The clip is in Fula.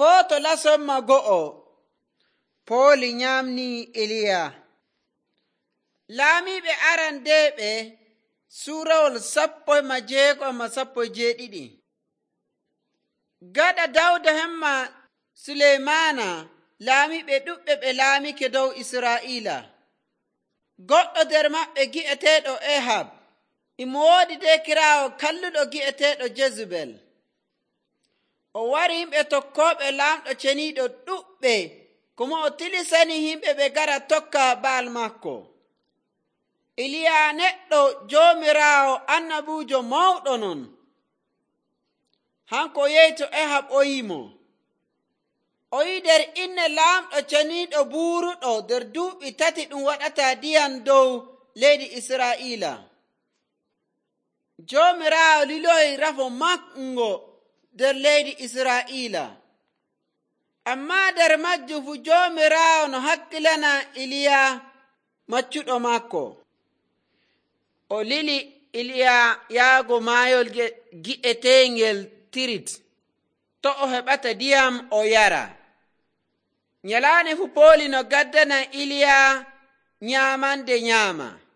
Foto lasomma go'o. Pooli nyamni Iliya. Laamiɓe arandeeɓe suurawol 16:17. Gaɗa Dawda hemma Suleymana laamiɓe ɗuɓɓe ɓe laamike dow Israa'iila. Goɗɗo nder maɓɓe gi'eteeɗo Ehab imo woodi dekiraawo kalluɗo gi'eteeɗo Jezebel. O wari yimɓe tokkooɓe laamɗo ceniiɗo ɗuɓɓe kuma o tilisani yimɓe ɓe gara tokka Baal makko. Iliya neɗɗo joomiraawo annabuujo mawɗo non. Hanko yehi to Ehab o yimo. O yi nder inne laamɗo ceniiɗo buuruɗo nder duuɓi 3 ɗum waɗata ndiyam dow leydi Israa'iila. Joomiraawo liloyi rafo mango nder leydi Israa'iila. Amma nder majjum fu Joomiraawo no hakkilana Iliya maccuɗo makko. O lili Iliya yaago maayol gi'eteengel Tirit to o heɓata ndiyam o yara. Nyalaande fu Pooli no gaddana Iliya nyaamande nyaama.